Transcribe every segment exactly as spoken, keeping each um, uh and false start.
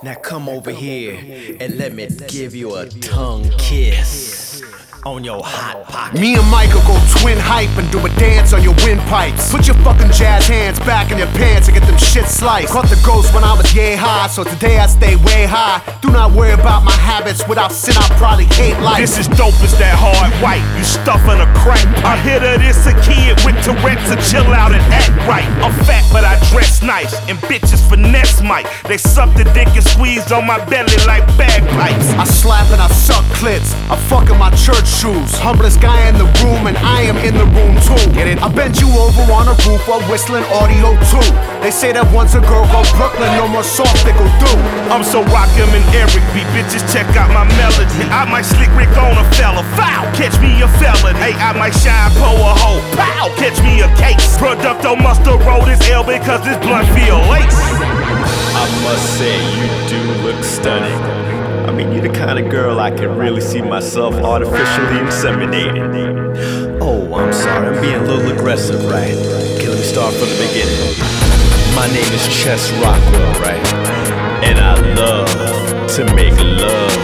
Now come over here and let me give you a tongue kiss on your hot pocket. Me and Michael go twin hype and do a dance on your windpipes. Put your fucking jazz hands back in your pants and get them shit sliced. Caught the ghost when I was yay high, so today I stay way high. Do not worry about my habits, without sin I probably hate life. This is dope as that hard white, you stuffing a crack pipe. I hit her, this a kid with Tourette's, so chill out and act right. I'm fat but I dress nice, and bitches finesse Mike. They suck the dick and squeeze on my belly like bagpipes. I slap and I suck clits, I fuck in my church shoes. Humblest guy in the room and I am in the room too. Get it? I bend you over on a roof while whistling audio too. They say that once a girl go Brooklyn, no more soft they go do. I'm so Rakim and Eric B, bitches check out my melody. I might slick Rick on a fella, foul, catch me a felon. Hey, I might shine po a hoe, pow, catch me a case. Producto musta roll this L because this blunt feel lace. I must say, you do look stunning. I mean, you're the kind of girl I can really see myself artificially inseminating. Oh, I'm sorry, I'm being a little aggressive, right? Okay, let me start from the beginning. My name is Chess Rockwell, right? And I love to make love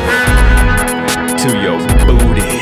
to your booty.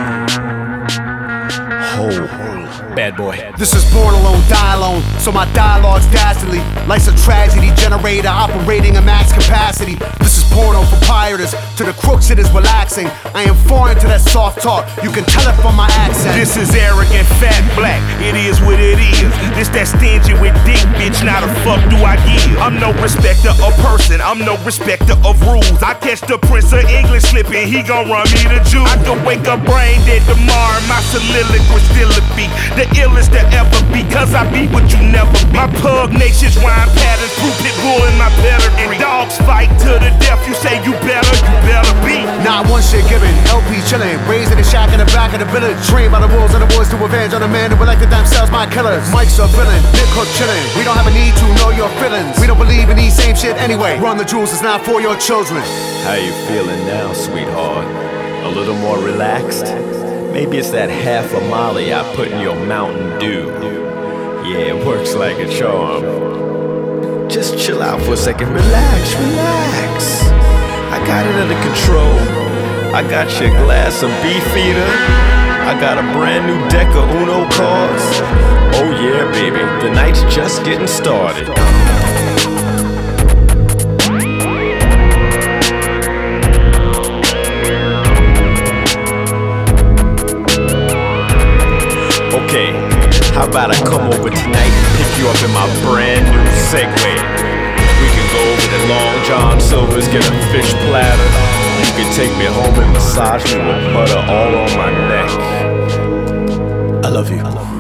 Oh, bad boy. This is born alone, die alone, so my dialogue's dastardly. Life's a tragedy generator operating at max capacity. This is porno for pirates, to the crooks it is relaxing. I am foreign to that soft talk, you can tell it from my accent. This is arrogant fat black, it is what it is. This that stingy with dick, bitch, now the fuck do I give? I'm no respecter of person, I'm no respecter of rules. I catch the Prince of English slipping, he gon' run me the Jew. I can wake up brain dead tomorrow, my soliloquy still a beat. The illest to ever be, cause I be what you never be. My pugnacious rhyme patterns prove pit bull in my pedigree. Dogs fight to the death, you say you better, you better be. Not one shit given, L P chillin', raised in the shack in the back of the village. Trained by the wolves and the boys to avenge on the man who elected themselves my killers. Mike's a villain, Nick Hook chillin'. We don't have a need to know your feelings. We don't believe in these same shit anyway. Run the jewels, it's not for your children. How you feeling now, sweetheart? A little more relaxed? Maybe it's that half a molly I put in your Mountain Dew. Yeah, it works like a charm. Just chill out for a second, relax, relax. I got it under control. I got your glass of Beefeater. I got a brand new deck of Uno cards. Oh yeah, baby, the night's just getting started. Okay, how about I come over tonight and pick you up in my brand new Segway? We can go over to Long John Silver's, get a fish platter. You can take me home and massage me with butter all on my